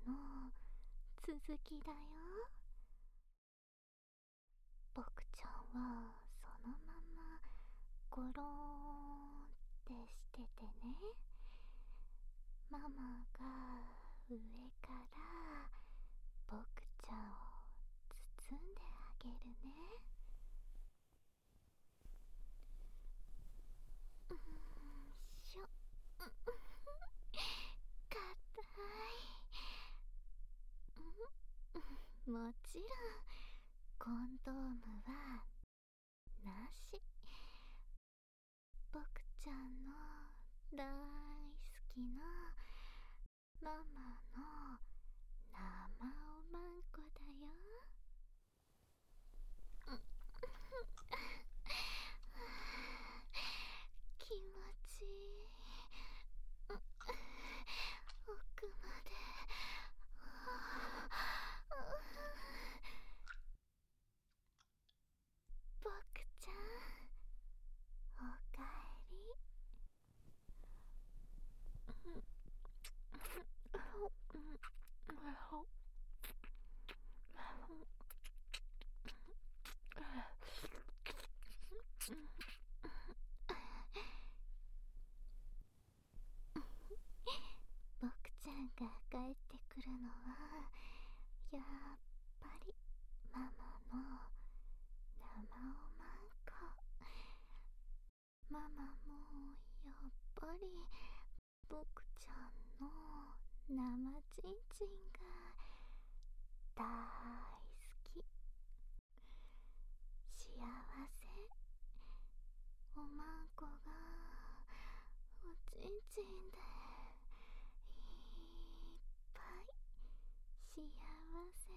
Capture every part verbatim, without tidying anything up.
の続きだよ。僕ちゃんはそのままゴローンってしててね、ママが上から僕ちゃんを包んであげるね。うーんしょかたい。もちろんコンドームはなし。僕ちゃんの大好きなママの生おまんこだよ。気持ちいい。奥まで。僕ちゃん、おかえり。僕ちゃんが帰ってくるのはやっぱりママの生おまんこ。ママもやっぱり僕ちゃんの生ちんちんが大好き。幸せ。おまんこがおちんちんでいっぱい。幸せ。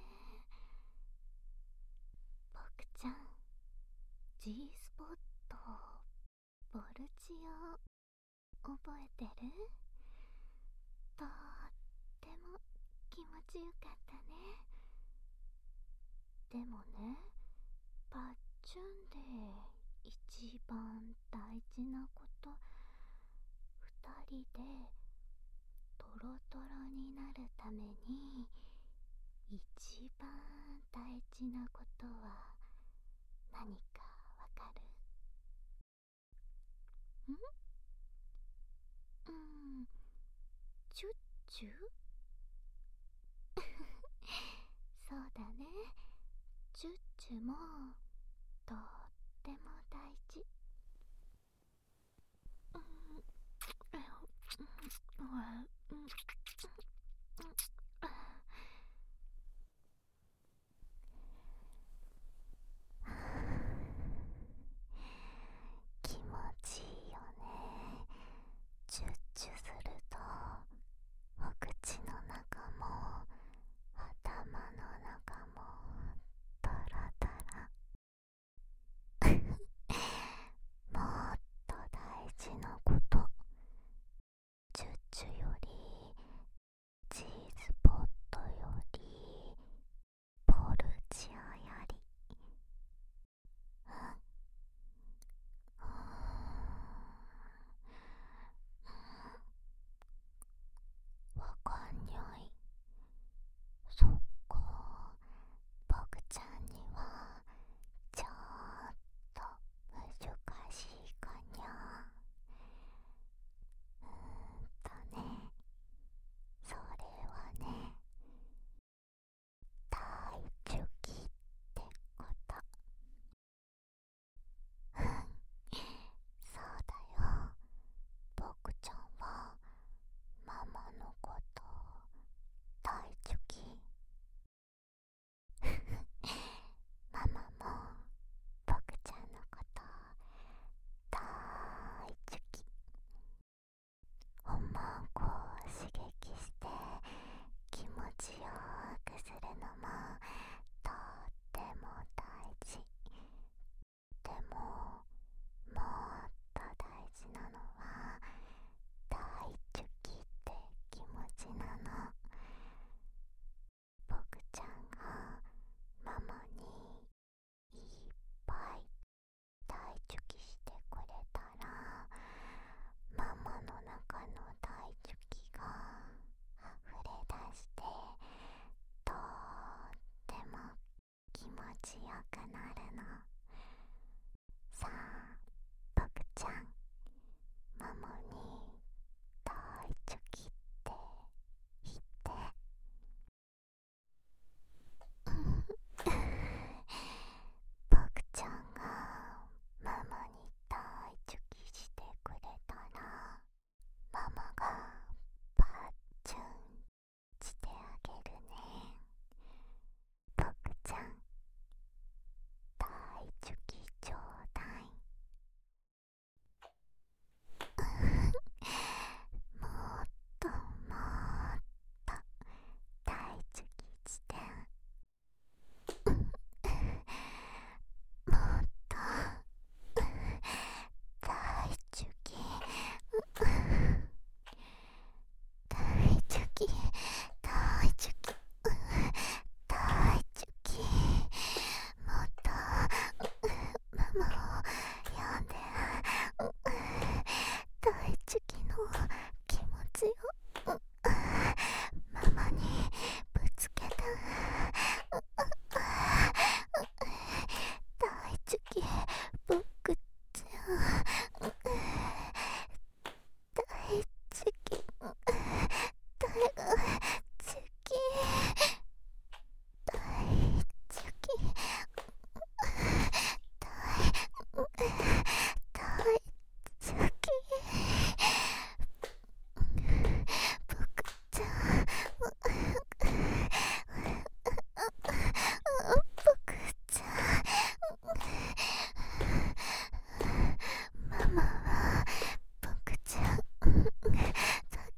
僕ちゃん G スポットボルチオ覚えてる？とっても気持ちよかったね。でもね、パッチュンで一番大事なこと、二人でトロトロになるために一番大事なことは何かわかる？ん？うん、チュッチュそうだね。チュッチュもとっても大事。うん、気持ちいいよね。チュッチュするとお口の中も頭の中もタラタラ。もっと大事なこと、チュッチュより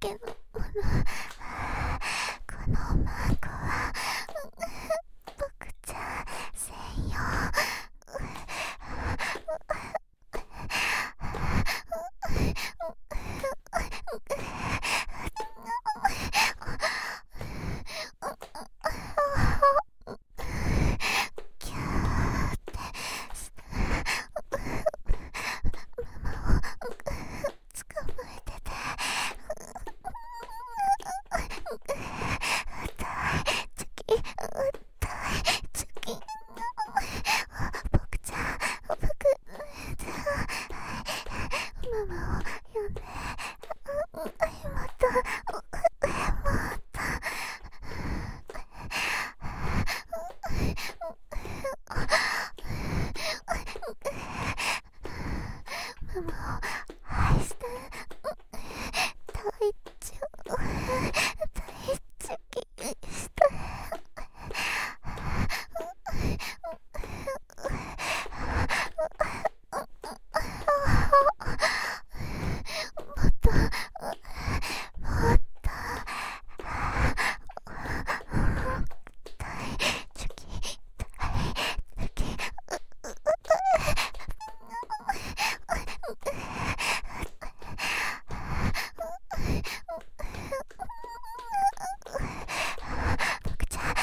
けのもの。このマンゴは僕ちゃん専用。キャーってママを捕まえてて、痛いチュキ、痛いチュキ、僕ちゃん、僕ちゃん、ママを呼んで、もっと、もっと、ママを愛して、大丈夫、大チュキして、もっと、もっと、大チュキ、大チュキ、僕ちゃん、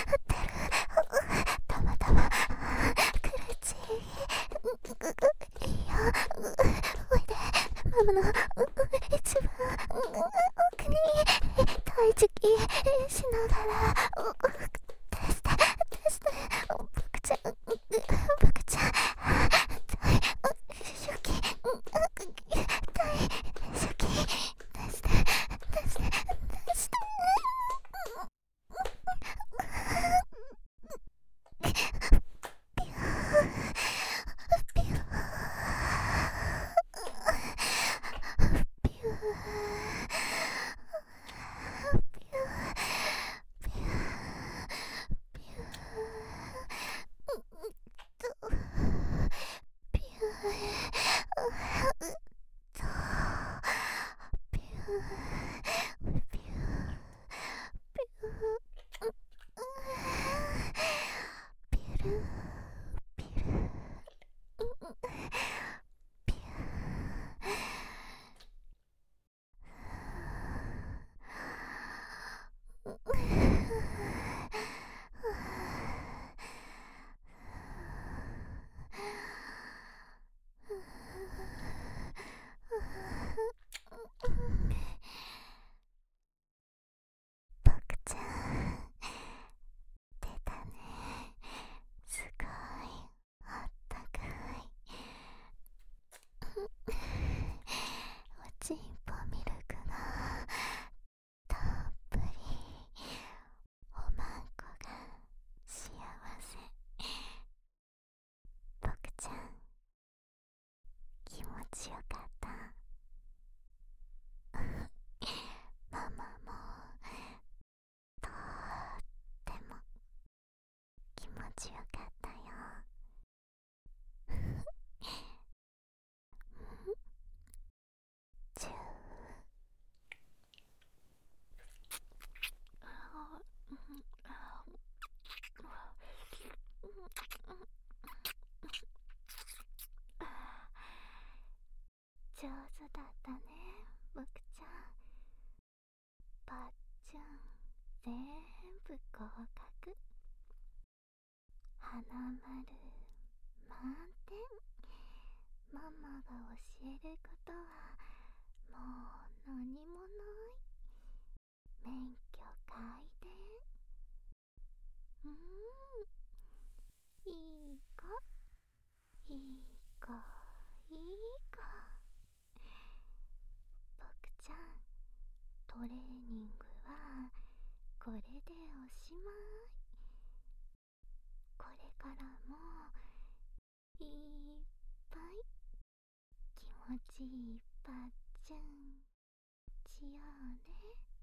たまたま苦しい。いいよ、おいで、ママの一番奥に大チュキしながらテストテスト、僕ちゃん、僕ちゃん、大初期、大初期、テストテストテスト。僕ちゃん、出たね。すごいあったかい。おちんぽミルクがたっぷり、おまんこが幸せ。僕ちゃん、気持ちよかった。ママもとっても気持ちよかったよ。チュー。上手だったね、僕ちゃん。ばっちゃん、全部合格。花丸満点。ママが教えることはもう何もない。免許改伝。うーん、いい子、いい子、いい子。僕ちゃん、トレーニングはこれでおしまい。これからもいっぱい気持ちいいばっちゃんしようね。